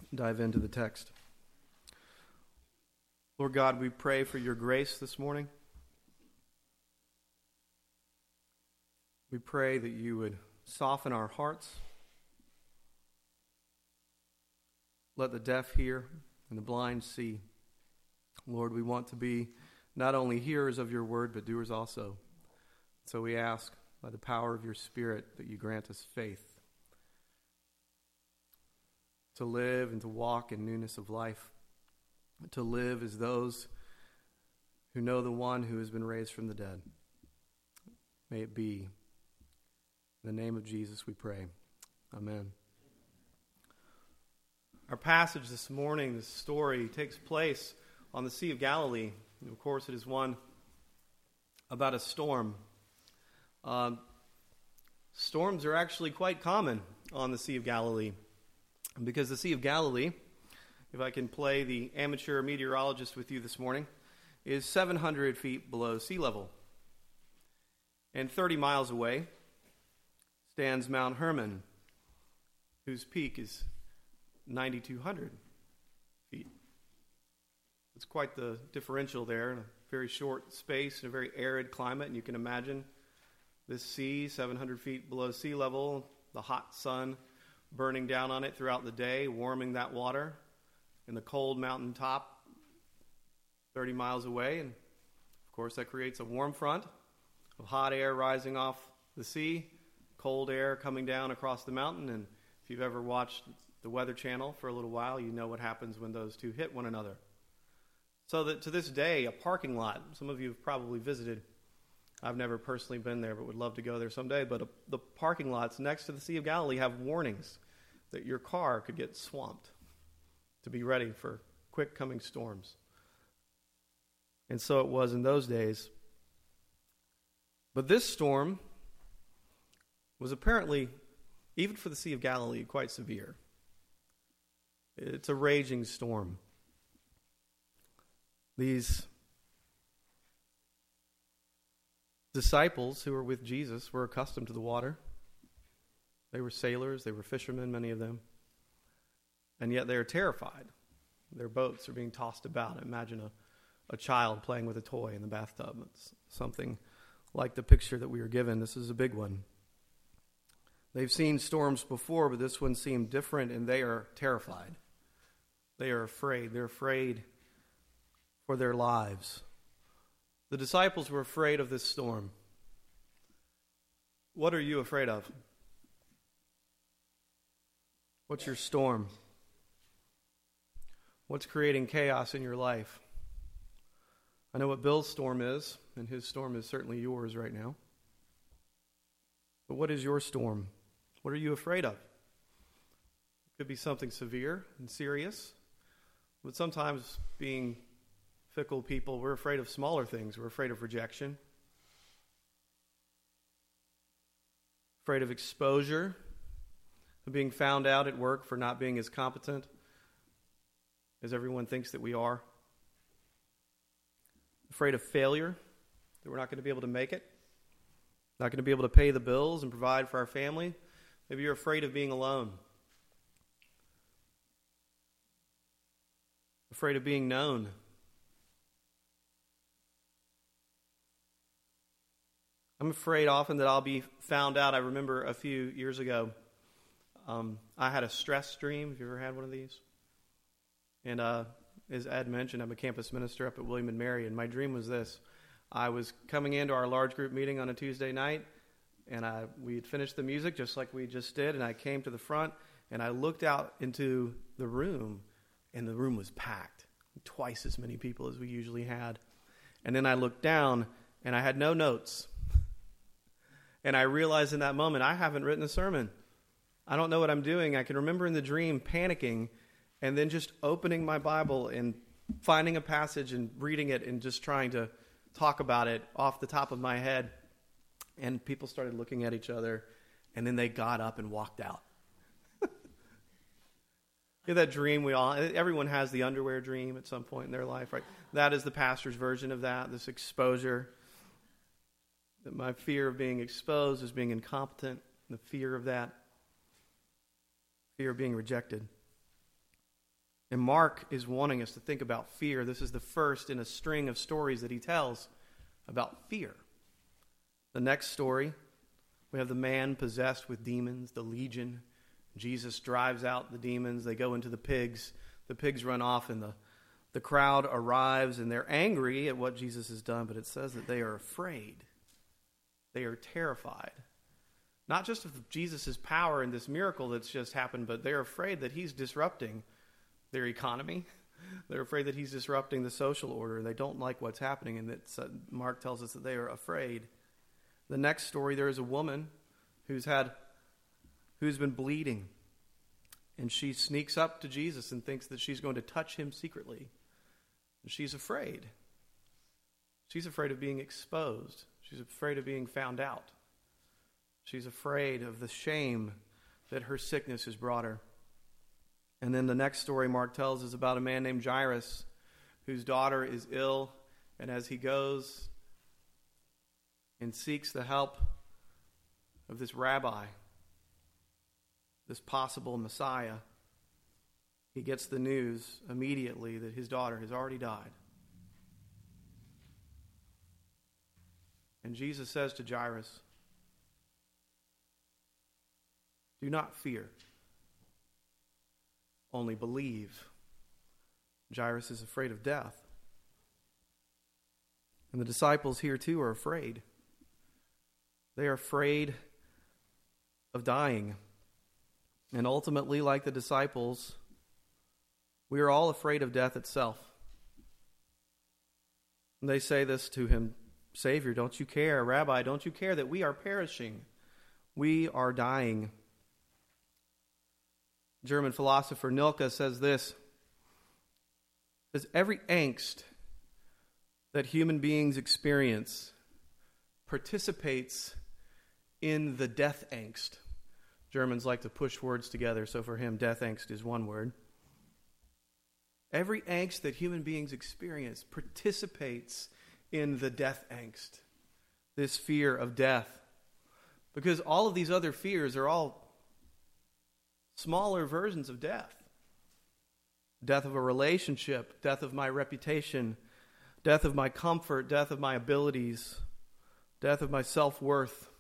dive into the text. Lord God, we pray for your grace this morning. We pray that you would soften our hearts. Let the deaf hear and the blind see. Lord, we want to be not only hearers of your word, but doers also. So we ask, by the power of your Spirit, that you grant us faith to live and to walk in newness of life, to live as those who know the one who has been raised from the dead. May it be. In the name of Jesus we pray. Amen. Our passage this morning, this story, takes place on the Sea of Galilee. And of course, it is one about a storm. Storms are actually quite common on the Sea of Galilee. Because the Sea of Galilee, if I can play the amateur meteorologist with you this morning, is 700 feet below sea level. And 30 miles away stands Mount Hermon, whose peak is 9,200 feet. It's quite the differential there in a very short space, in a very arid climate. And you can imagine this sea, 700 feet below sea level, the hot sun burning down on it throughout the day, warming that water, in the cold mountain top 30 miles away. And of course, that creates a warm front of hot air rising off the sea, cold air coming down across the mountain. And if you've ever watched the Weather Channel for a little while, you know what happens when those two hit one another. So that to this day, a parking lot, some of you have probably visited. I've never personally been there, but would love to go there someday. But the parking lots next to the Sea of Galilee have warnings that your car could get swamped, to be ready for quick coming storms. And so it was in those days. But this storm was apparently, even for the Sea of Galilee, quite severe. It's a raging storm. These disciples who were with Jesus were accustomed to the water. They were sailors, they were fishermen, many of them. And yet they are terrified. Their boats are being tossed about. Imagine a child playing with a toy in the bathtub. It's something like the picture that we are given. This is a big one. They've seen storms before, but this one seemed different, and they are terrified. They are afraid. They're afraid for their lives. The disciples were afraid of this storm. What are you afraid of? What's your storm? What's creating chaos in your life? I know what Bill's storm is, and his storm is certainly yours right now. But what is your storm? What are you afraid of? It could be something severe and serious, but sometimes being fickle people, we're afraid of smaller things. We're afraid of rejection, afraid of exposure, of being found out at work for not being as competent as everyone thinks that we are, afraid of failure, that we're not going to be able to make it, not going to be able to pay the bills and provide for our family. Maybe you're afraid of being alone, afraid of being known. I'm afraid often that I'll be found out. I remember a few years ago, I had a stress dream. Have you ever had one of these? And as Ed mentioned, I'm a campus minister up at William & Mary, and my dream was this. I was coming into our large group meeting on a Tuesday night, and we had finished the music just like we just did, and I came to the front, and I looked out into the room, and the room was packed, twice as many people as we usually had. And then I looked down, and I had no notes. And I realized in that moment, I haven't written a sermon. I don't know what I'm doing. I can remember in the dream panicking and then just opening my Bible and finding a passage and reading it and just trying to talk about it off the top of my head. And people started looking at each other, and then they got up and walked out. You know that dream everyone has the underwear dream at some point in their life, right? That is the pastor's version of that, this exposure. That my fear of being exposed as being incompetent, the fear of that, fear of being rejected. And Mark is wanting us to think about fear. This is the first in a string of stories that he tells about fear. The next story, we have the man possessed with demons, the legion. Jesus drives out the demons. They go into the pigs. The pigs run off, and the crowd arrives, and they're angry at what Jesus has done, but it says that they are afraid. They are terrified. Not just of Jesus' power and this miracle that's just happened, but they're afraid that he's disrupting their economy. They're afraid that he's disrupting the social order. They don't like what's happening, and Mark tells us that they are afraid. The next story, there is a woman who's been bleeding, and she sneaks up to Jesus and thinks that she's going to touch him secretly. And she's afraid. She's afraid of being exposed. She's afraid of being found out. She's afraid of the shame that her sickness has brought her. And then the next story Mark tells is about a man named Jairus, whose daughter is ill, and as he goes and seeks the help of this rabbi, this possible Messiah, he gets the news immediately that his daughter has already died. And Jesus says to Jairus, "Do not fear, only believe." Jairus is afraid of death. And the disciples here too are afraid. They are afraid of dying. And ultimately, like the disciples, we are all afraid of death itself. And they say this to him, "Savior, don't you care? Rabbi, don't you care that we are perishing? We are dying." German philosopher Nilke says this: "As every angst that human beings experience participates in the death angst." Germans like to push words together, so for him, death angst is one word. Every angst that human beings experience participates in the death angst, this fear of death. Because all of these other fears are all smaller versions of death. Death of a relationship, death of my reputation, death of my comfort, death of my abilities, death of my self-worth.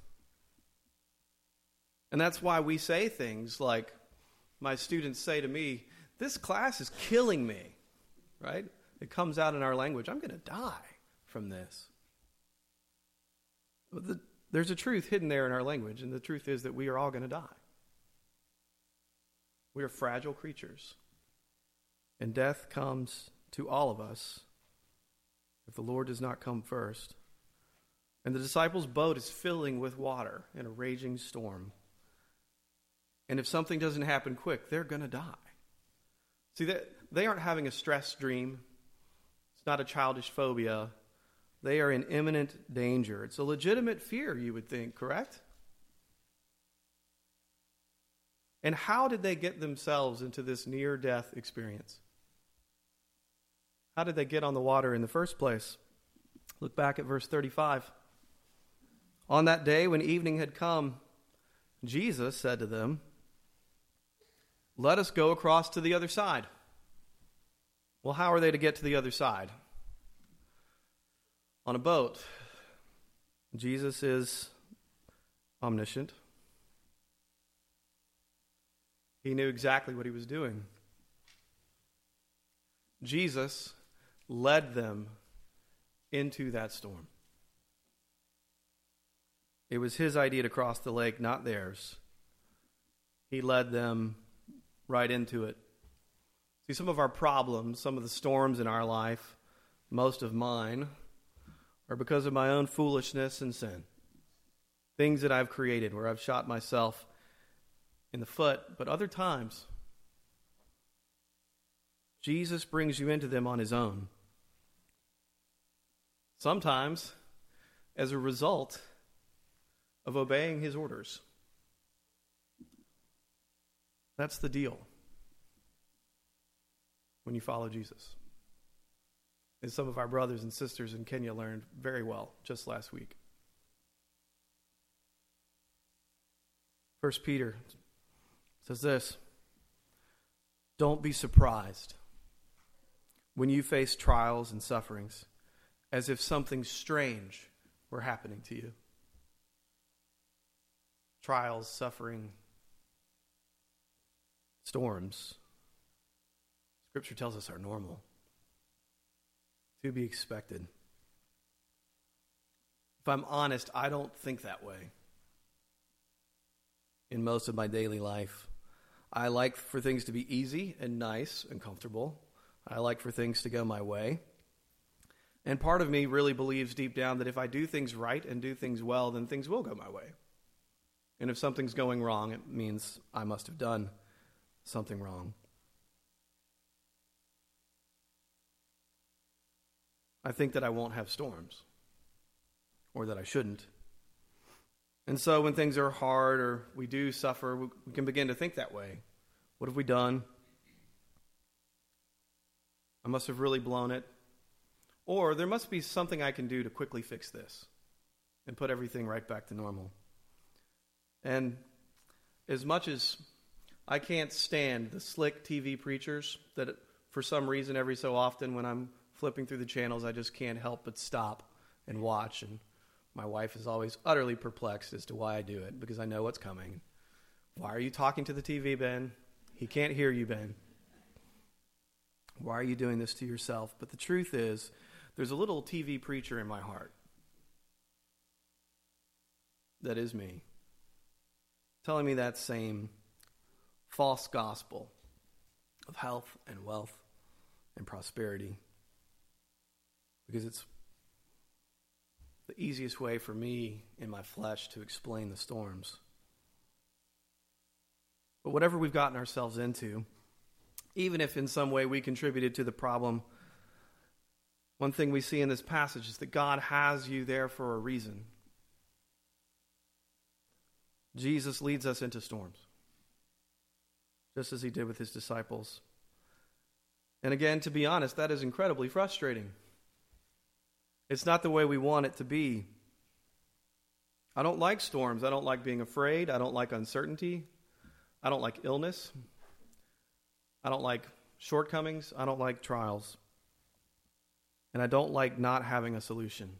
And that's why we say things like, my students say to me, "This class is killing me," right? It comes out in our language. I'm going to die from this. But there's a truth hidden there in our language, and the truth is that we are all going to die. We are fragile creatures, and death comes to all of us if the Lord does not come first. And the disciples' boat is filling with water in a raging storm. And if something doesn't happen quick, they're going to die. See, they aren't having a stress dream. It's not a childish phobia. They are in imminent danger. It's a legitimate fear, you would think, correct? And how did they get themselves into this near-death experience? How did they get on the water in the first place? Look back at verse 35. "On that day when evening had come, Jesus said to them, 'Let us go across to the other side.'" Well, how are they to get to the other side? On a boat. Jesus is omniscient. He knew exactly what he was doing. Jesus led them into that storm. It was his idea to cross the lake, not theirs. He led them right into it. See, some of our problems, some of the storms in our life, most of mine, are because of my own foolishness and sin. Things that I've created where I've shot myself in the foot, but other times, Jesus brings you into them on his own. Sometimes, as a result of obeying his orders. That's the deal when you follow Jesus. As some of our brothers and sisters in Kenya learned very well just last week. 1 Peter says this: Don't be surprised when you face trials and sufferings as if something strange were happening to you. Trials, suffering, storms, Scripture tells us are normal, to be expected. If I'm honest, I don't think that way in most of my daily life. I like for things to be easy and nice and comfortable. I like for things to go my way. And part of me really believes deep down that if I do things right and do things well, then things will go my way. And if something's going wrong, it means I must have done something wrong. I think that I won't have storms, or that I shouldn't. And so when things are hard or we do suffer, we can begin to think that way. What have we done? I must have really blown it. Or there must be something I can do to quickly fix this and put everything right back to normal. And as much as I can't stand the slick TV preachers that for some reason every so often when I'm flipping through the channels, I just can't help but stop and watch. And my wife is always utterly perplexed as to why I do it, because I know what's coming. Why are you talking to the TV, Ben? He can't hear you, Ben. Why are you doing this to yourself? But the truth is, there's a little TV preacher in my heart. That is me. Telling me that same false gospel of health and wealth and prosperity. Because it's the easiest way for me in my flesh to explain the storms. But whatever we've gotten ourselves into, even if in some way we contributed to the problem, one thing we see in this passage is that God has you there for a reason. Jesus leads us into storms, just as he did with his disciples. And again, to be honest, that is incredibly frustrating. It's not the way we want it to be. I don't like storms. I don't like being afraid. I don't like uncertainty. I don't like illness. I don't like shortcomings. I don't like trials. And I don't like not having a solution.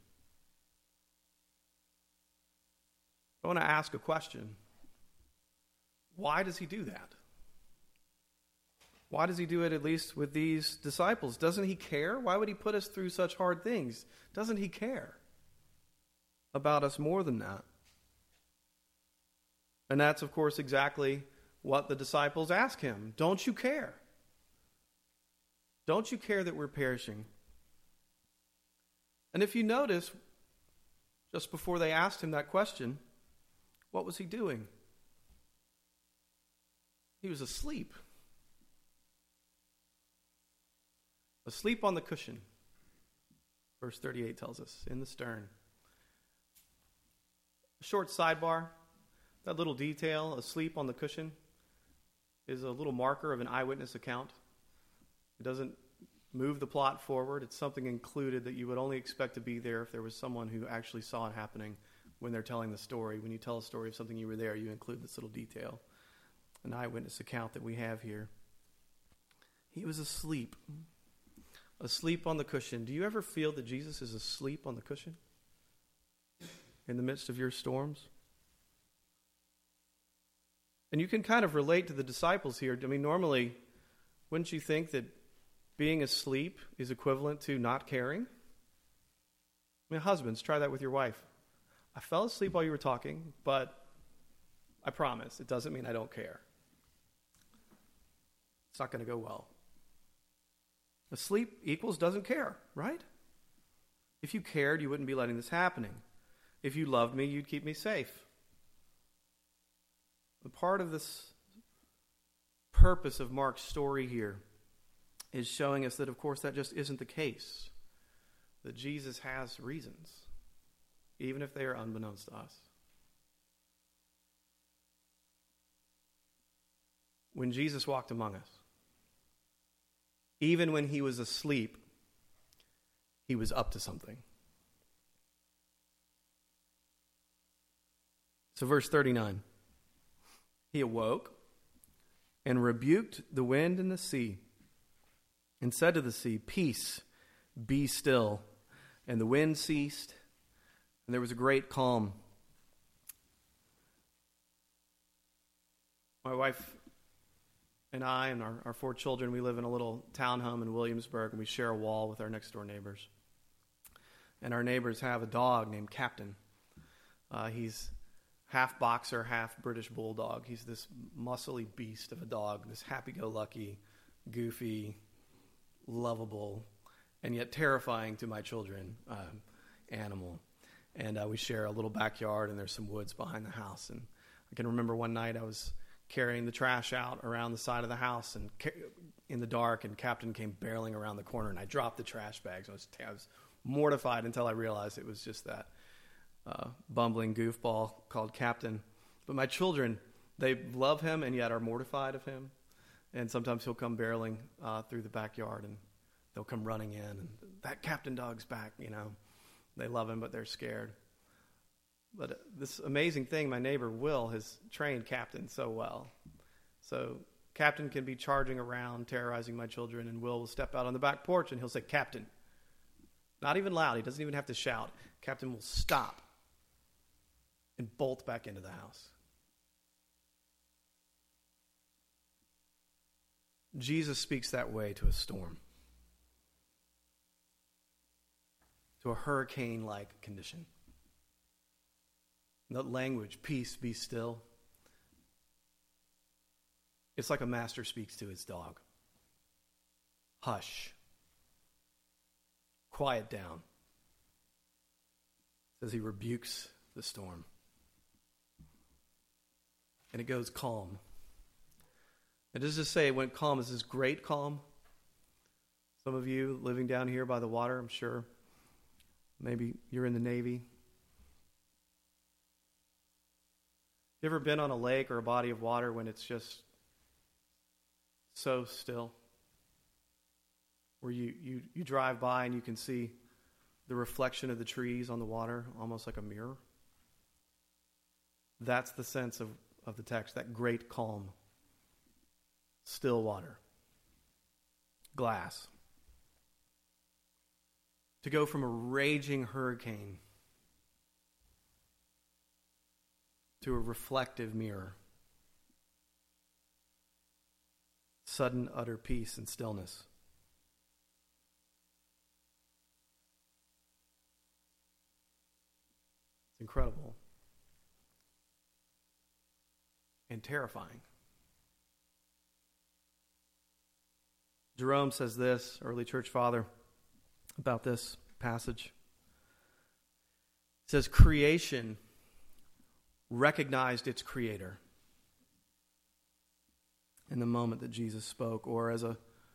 I want to ask a question. Why does he do that? Why does he do it at least with these disciples? Doesn't he care? Why would he put us through such hard things? Doesn't he care about us more than that? And that's, of course, exactly what the disciples ask him. Don't you care? Don't you care that we're perishing? And if you notice, just before they asked him that question, what was he doing? He was asleep. Asleep on the cushion. Verse 38 tells us, in the stern. A short sidebar, that little detail, asleep on the cushion, is a little marker of an eyewitness account. It doesn't move the plot forward. It's something included that you would only expect to be there if there was someone who actually saw it happening when they're telling the story. When you tell a story of something you were there, you include this little detail. An eyewitness account that we have here. He was asleep. Asleep on the cushion. Do you ever feel that Jesus is asleep on the cushion in the midst of your storms? And you can kind of relate to the disciples here. I mean, normally, wouldn't you think that being asleep is equivalent to not caring? I mean, husbands, try that with your wife. I fell asleep while you were talking, but I promise, it doesn't mean I don't care. It's not going to go well. Asleep equals doesn't care, right? If you cared, you wouldn't be letting this happening. If you loved me, you'd keep me safe. The part of this purpose of Mark's story here is showing us that, of course, that just isn't the case. That Jesus has reasons, even if they are unbeknownst to us. When Jesus walked among us, even when he was asleep, he was up to something. So verse 39. He awoke and rebuked the wind and the sea, and said to the sea, Peace, be still. And the wind ceased, and there was a great calm. My wife and I and our 4 children, we live in a little townhome in Williamsburg, and we share a wall with our next door neighbors. And our neighbors have a dog named Captain. He's half boxer, half British bulldog. He's this muscly beast of a dog, this happy-go-lucky, goofy, lovable, and yet terrifying to my children animal. And we share a little backyard, and there's some woods behind the house. And I can remember one night I was carrying the trash out around the side of the house and in the dark, and Captain came barreling around the corner, and I dropped the trash bags. I was mortified until I realized it was just that bumbling goofball called Captain. But my children, they love him and yet are mortified of him. And sometimes he'll come barreling through the backyard, and they'll come running in, and that Captain dog's back, They love him, but they're scared. But this amazing thing, my neighbor Will has trained Captain so well. So Captain can be charging around, terrorizing my children, and Will step out on the back porch, and he'll say, Captain. Not even loud. He doesn't even have to shout. Captain will stop and bolt back into the house. Jesus speaks that way to a storm, to a hurricane-like condition. That language, peace, be still, it's like a master speaks to his dog. Hush. Quiet down. Says he rebukes the storm. And it goes calm. It does just say it went calm. Is this great calm? Some of you living down here by the water, I'm sure. Maybe you're in the Navy. You ever been on a lake or a body of water when it's just so still? Where you drive by and you can see the reflection of the trees on the water, almost like a mirror? That's the sense of the text, that great calm. Still water. Glass. To go from a raging hurricane to a reflective mirror. Sudden, utter peace and stillness. It's incredible. And terrifying. Jerome says this, early church father, about this passage. He says, creation recognized its creator in the moment that Jesus spoke, or as a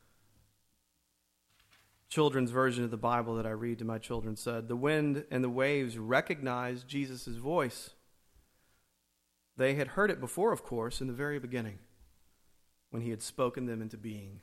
children's version of the Bible that I read to my children said, the wind and the waves recognized Jesus' voice. They had heard it before, of course, in the very beginning, when he had spoken them into being.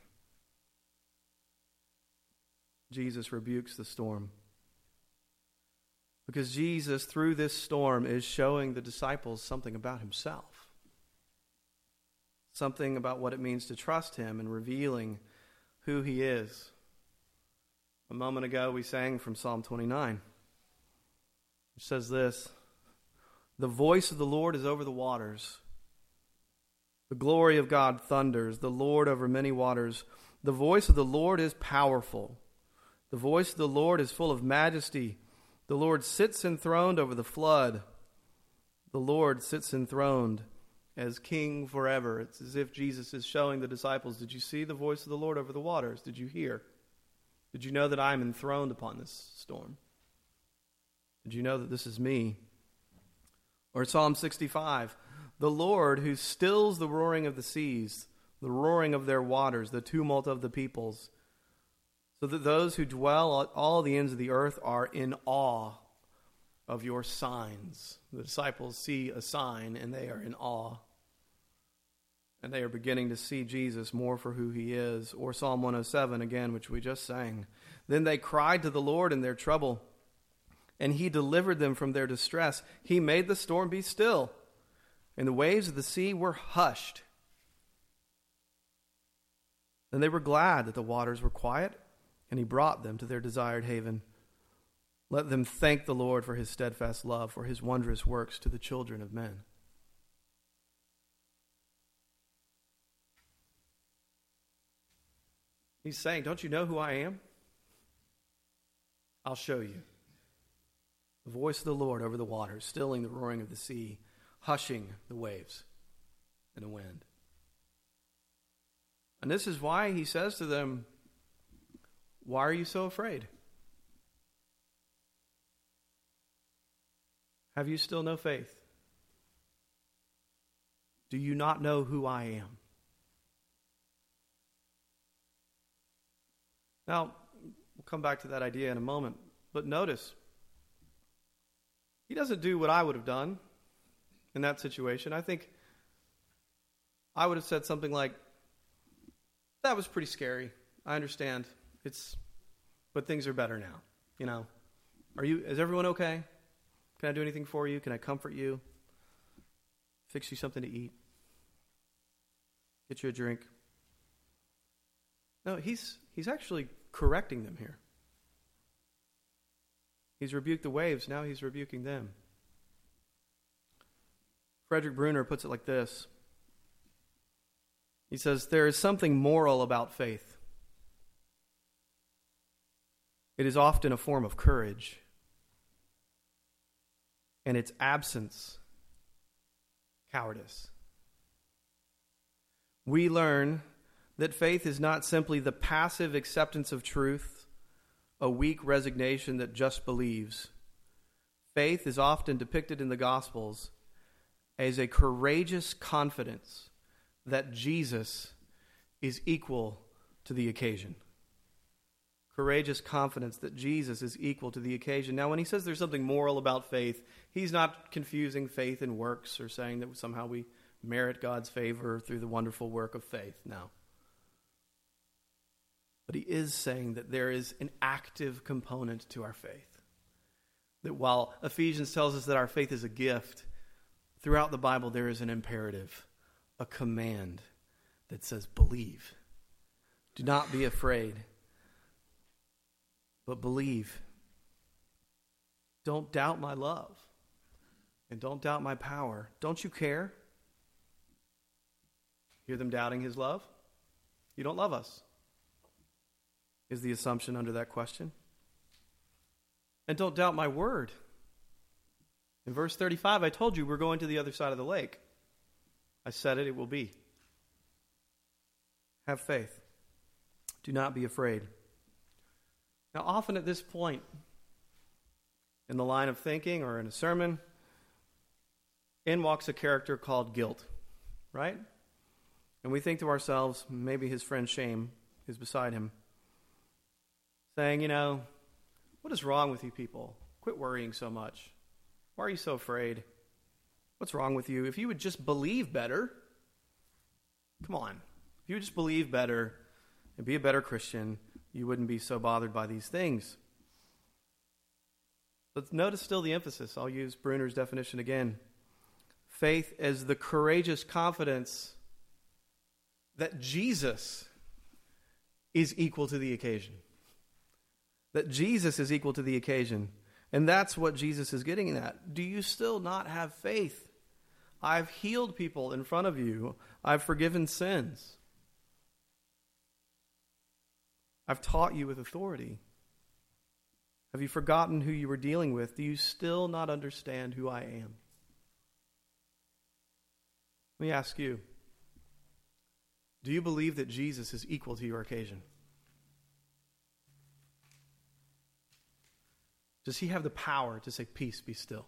Jesus rebukes the storm. Because Jesus, through this storm, is showing the disciples something about himself. Something about what it means to trust him and revealing who he is. A moment ago, we sang from Psalm 29, which says this, the voice of the Lord is over the waters. The glory of God thunders, the Lord over many waters. The voice of the Lord is powerful. The voice of the Lord is full of majesty. The Lord sits enthroned over the flood. The Lord sits enthroned as king forever. It's as if Jesus is showing the disciples, did you see the voice of the Lord over the waters? Did you hear? Did you know that I am enthroned upon this storm? Did you know that this is me? Or Psalm 65, the Lord who stills the roaring of the seas, the roaring of their waters, the tumult of the peoples, so that those who dwell at all the ends of the earth are in awe of your signs. The disciples see a sign and they are in awe. And they are beginning to see Jesus more for who he is. Or Psalm 107 again, which we just sang. Then they cried to the Lord in their trouble, and he delivered them from their distress. He made the storm be still, and the waves of the sea were hushed. Then they were glad that the waters were quiet, and he brought them to their desired haven. Let them thank the Lord for his steadfast love, for his wondrous works to the children of men. He's saying, don't you know who I am? I'll show you. The voice of the Lord over the waters, stilling the roaring of the sea, hushing the waves and the wind. And this is why he says to them, why are you so afraid? Have you still no faith? Do you not know who I am? Now, we'll come back to that idea in a moment, but notice, he doesn't do what I would have done in that situation. I think I would have said something like, that was pretty scary. I understand. But things are better now. You know, is everyone okay? Can I do anything for you? Can I comfort you? Fix you something to eat? Get you a drink? No, he's actually correcting them here. He's rebuked the waves, now he's rebuking them. Frederick Bruner puts it like this. He says, there is something moral about faith. It is often a form of courage, and its absence, cowardice. We learn that faith is not simply the passive acceptance of truth, a weak resignation that just believes. Faith is often depicted in the Gospels as a courageous confidence that Jesus is equal to the occasion. Courageous confidence that Jesus is equal to the occasion. Now, when he says there's something moral about faith, he's not confusing faith and works or saying that somehow we merit God's favor through the wonderful work of faith. No. But he is saying that there is an active component to our faith. That while Ephesians tells us that our faith is a gift, throughout the Bible there is an imperative, a command that says, believe. Do not be afraid, but believe. Don't doubt my love, and don't doubt my power. Don't you care? Hear them doubting his love? You don't love us, is the assumption under that question. And don't doubt my word. In verse 35, I told you we're going to the other side of the lake. I said it will be. Have faith. Do not be afraid. Now, often at this point in the line of thinking or in a sermon, in walks a character called guilt, right? And we think to ourselves, maybe his friend Shame is beside him, saying, what is wrong with you people? Quit worrying so much. Why are you so afraid? What's wrong with you? If you would just believe better, come on. If you would just believe better and be a better Christian, you wouldn't be so bothered by these things. But notice still the emphasis. I'll use Bruner's definition again. Faith as the courageous confidence that Jesus is equal to the occasion. That Jesus is equal to the occasion. And that's what Jesus is getting at. Do you still not have faith? I've healed people in front of you. I've forgiven sins. I've taught you with authority. Have you forgotten who you were dealing with? Do you still not understand who I am? Let me ask you, do you believe that Jesus is equal to your occasion? Does he have the power to say, peace, be still?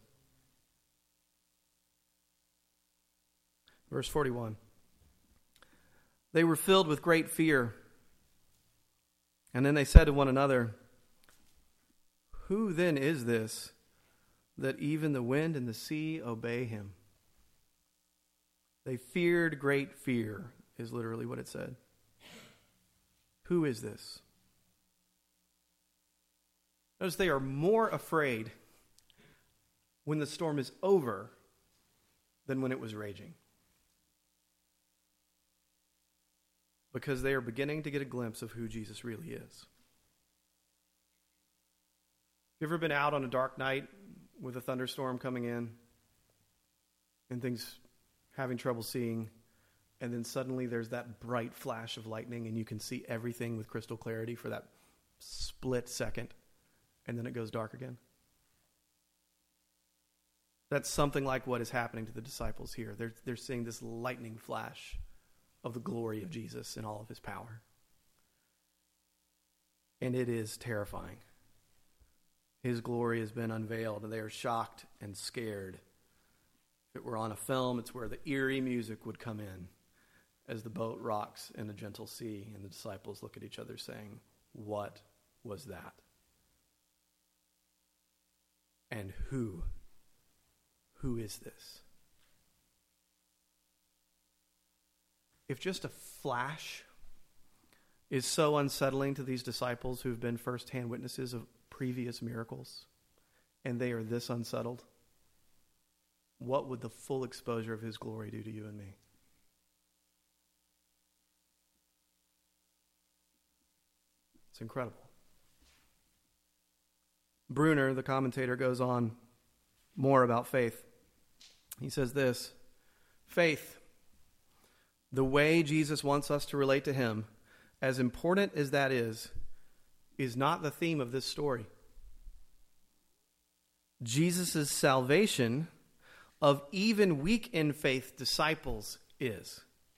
Verse 41. They were filled with great fear. And then they said to one another, who then is this that even the wind and the sea obey him? They feared great fear, is literally what it said. Who is this? Notice they are more afraid when the storm is over than when it was raging. because they are beginning to get a glimpse of who Jesus really is. You ever been out on a dark night with a thunderstorm coming in and things having trouble seeing, and then suddenly there's that bright flash of lightning and you can see everything with crystal clarity for that split second, and then it goes dark again? That's something like what is happening to the disciples here. They're seeing this lightning flash of the glory of Jesus in all of his power. And it is terrifying. His glory has been unveiled, and they are shocked and scared. If it were on a film, it's where the eerie music would come in as the boat rocks in a gentle sea, and the disciples look at each other saying, "What was that? And who is this?" If just a flash is so unsettling to these disciples who've been firsthand witnesses of previous miracles, and they are this unsettled, what would the full exposure of his glory do to you and me? It's incredible. Bruner, the commentator, goes on more about faith. He says this: faith, the way Jesus wants us to relate to him, as important as that is not the theme of this story. Jesus' salvation of even weak in faith disciples is.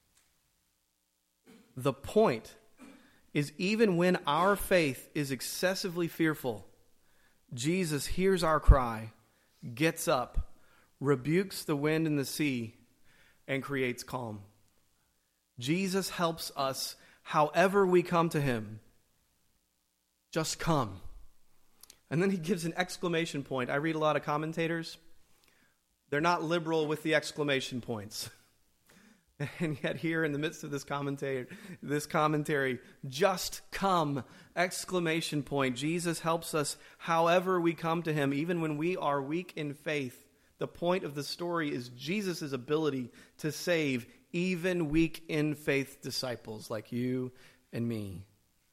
The point is, even when our faith is excessively fearful, Jesus hears our cry, gets up, rebukes the wind and the sea, and creates calm. Jesus helps us however we come to him. Just come. And then he gives an exclamation point. I read a lot of commentators. They're not liberal with the exclamation points. And yet here in the midst of this commentary, just come, exclamation point. Jesus helps us however we come to him, even when we are weak in faith. The point of the story is Jesus' ability to save even weak in faith disciples like you and me.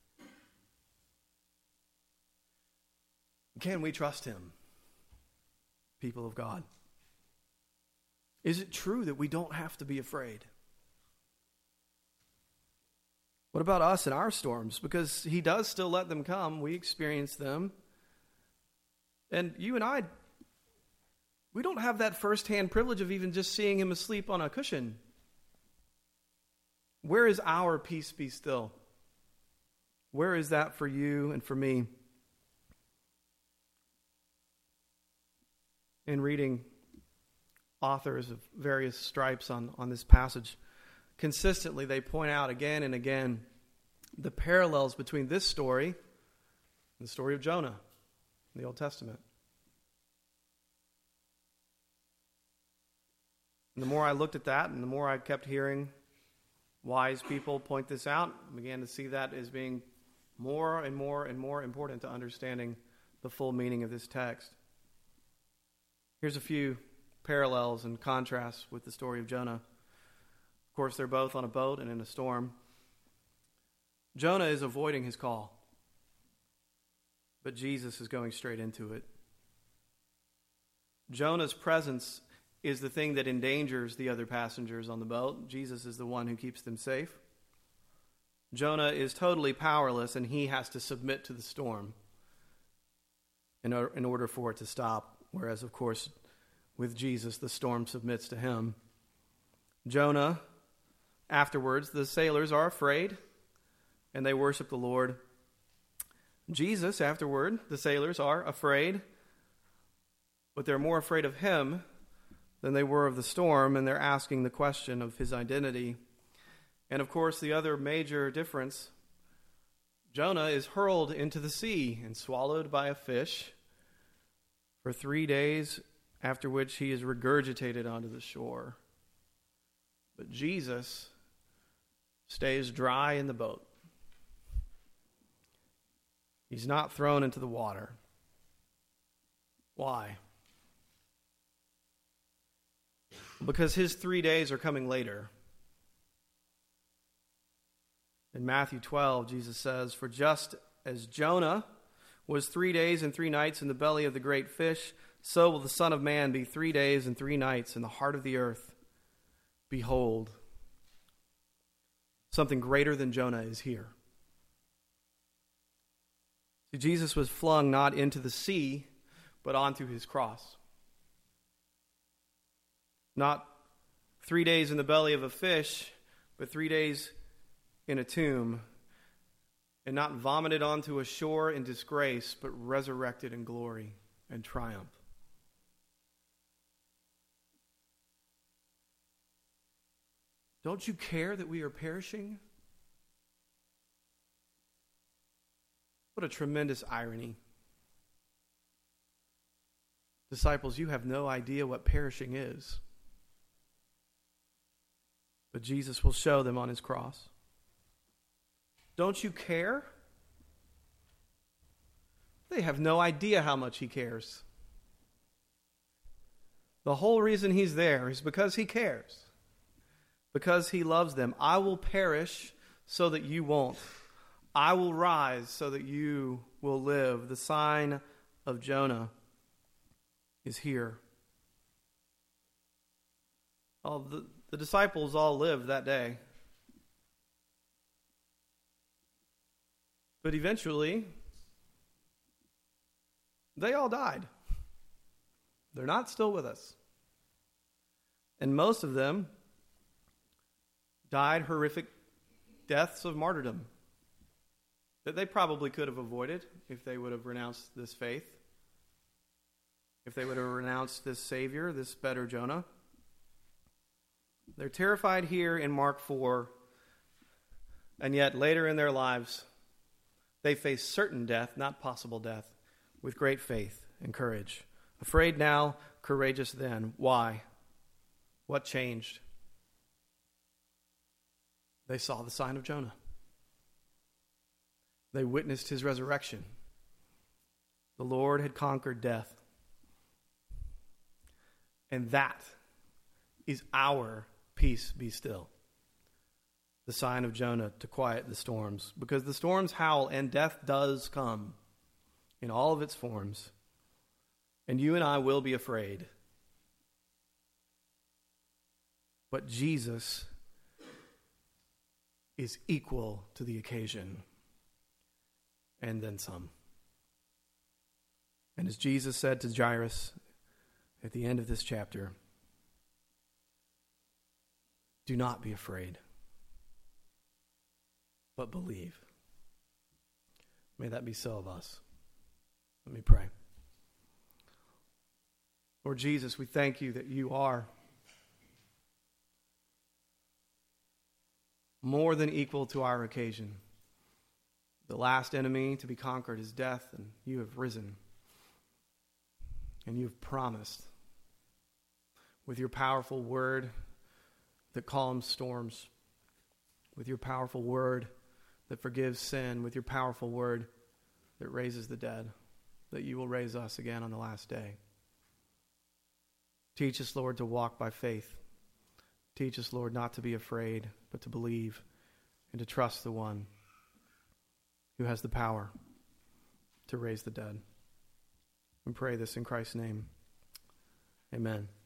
Can we trust him, people of God? Is it true that we don't have to be afraid? What about us and our storms? Because he does still let them come. We experience them. And you and I, we don't have that firsthand privilege of even just seeing him asleep on a cushion. Where is our peace be still? Where is that for you and for me? In reading authors of various stripes on this passage, consistently they point out again and again the parallels between this story and the story of Jonah in the Old Testament. And the more I looked at that, and the more I kept hearing wise people point this out, I began to see that as being more and more and more important to understanding the full meaning of this text. Here's a few parallels and contrasts with the story of Jonah. Of course, they're both on a boat and in a storm. Jonah is avoiding his call, but Jesus is going straight into it. Jonah's presence is the thing that endangers the other passengers on the boat. Jesus is the one who keeps them safe. Jonah is totally powerless, and he has to submit to the storm in order for it to stop. Whereas, of course, with Jesus, the storm submits to him. Jonah, afterwards, the sailors are afraid, and they worship the Lord. Jesus, afterward, the sailors are afraid, but they're more afraid of him than they were of the storm, and they're asking the question of his identity. And, of course, the other major difference, Jonah is hurled into the sea and swallowed by a fish for 3 days, after which he is regurgitated onto the shore. But Jesus stays dry in the boat. He's not thrown into the water. Why? Because his 3 days are coming later. In Matthew 12, Jesus says, "For just as Jonah was 3 days and 3 nights in the belly of the great fish, so will the Son of Man be 3 days and 3 nights in the heart of the earth. Behold, something greater than Jonah is here." See, Jesus was flung not into the sea, but onto his cross. Not 3 days in the belly of a fish, but 3 days in a tomb, and not vomited onto a shore in disgrace, but resurrected in glory and triumph. Don't you care that we are perishing? What a tremendous irony. Disciples, you have no idea what perishing is. But Jesus will show them on his cross. Don't you care? They have no idea how much he cares. The whole reason he's there is because he cares. Because he loves them. I will perish so that you won't. I will rise so that you will live. The sign of Jonah is here. The disciples all lived that day. But eventually, they all died. They're not still with us. And most of them died horrific deaths of martyrdom that they probably could have avoided if they would have renounced this faith, if they would have renounced this Savior, this better Jonah. They're terrified here in Mark 4, and yet later in their lives, they face certain death, not possible death, with great faith and courage. Afraid now, courageous then. Why? What changed? They saw the sign of Jonah. They witnessed his resurrection. The Lord had conquered death. And that is our peace be still. The sign of Jonah to quiet the storms. Because the storms howl and death does come in all of its forms. And you and I will be afraid. But Jesus is equal to the occasion. And then some. And as Jesus said to Jairus at the end of this chapter, do not be afraid, but believe. May that be so of us. Let me pray. Lord Jesus, we thank you that you are more than equal to our occasion. The last enemy to be conquered is death, and you have risen. And you have promised with your powerful word that calms storms, with your powerful word that forgives sin, with your powerful word that raises the dead, that you will raise us again on the last day. Teach us, Lord, to walk by faith. Teach us, Lord, not to be afraid, but to believe and to trust the one who has the power to raise the dead. We pray this in Christ's name. Amen.